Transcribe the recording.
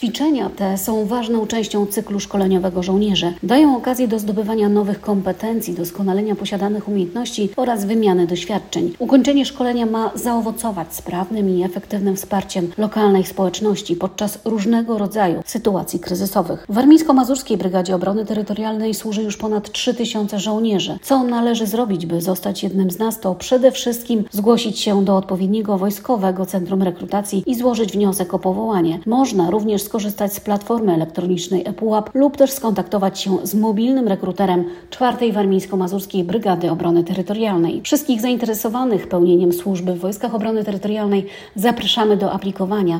Ćwiczenia te są ważną częścią cyklu szkoleniowego żołnierzy. Dają okazję do zdobywania nowych kompetencji, doskonalenia posiadanych umiejętności oraz wymiany doświadczeń. Ukończenie szkolenia ma zaowocować sprawnym i efektywnym wsparciem lokalnej społeczności podczas różnego rodzaju sytuacji kryzysowych. W Warmińsko-Mazurskiej Brygadzie Obrony Terytorialnej służy już ponad 3000 żołnierzy. Co należy zrobić, by zostać jednym z nas, to przede wszystkim zgłosić się do odpowiedniego wojskowego centrum rekrutacji i złożyć wniosek o powołanie. Można również skorzystać z platformy elektronicznej ePUAP lub też skontaktować się z mobilnym rekruterem 4. Warmińsko-Mazurskiej Brygady Obrony Terytorialnej. Wszystkich zainteresowanych pełnieniem służby w Wojskach Obrony Terytorialnej zapraszamy do aplikowania.